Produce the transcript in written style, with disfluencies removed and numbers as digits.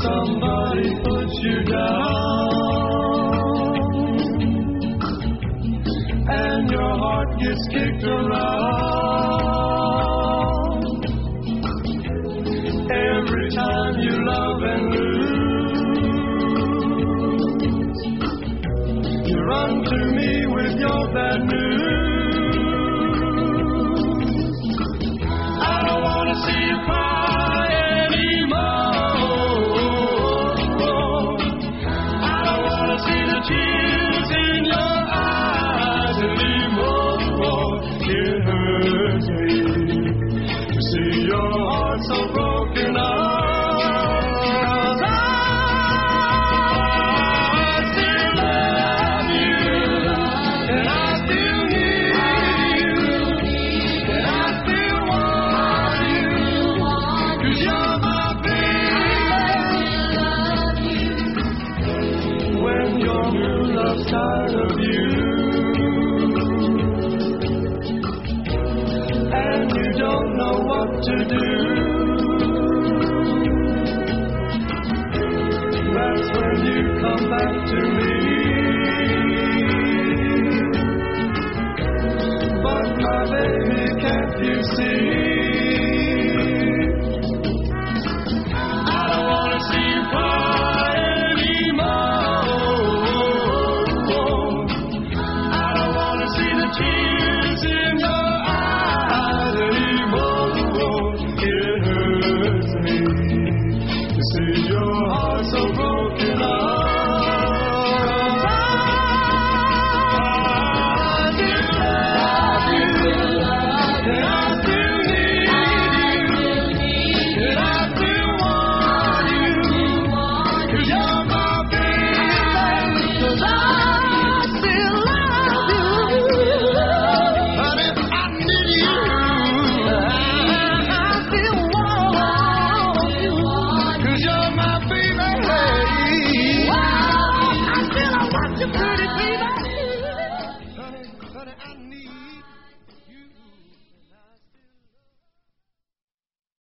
somebody puts you down and your heart gets kicked around. Every time you love and lose, you run to me with your bad news. I don't want to see you cry anymore. I don't want to see the tears in your eyes anymore. It hurts me to see your heart so broken up. Tired of you, and you don't know what to do. That's when you come back to me. But my baby, can't you see? I don't want to see you cry anymore. Tears in your eyes anymore. It hurts me to see your heart so broken up.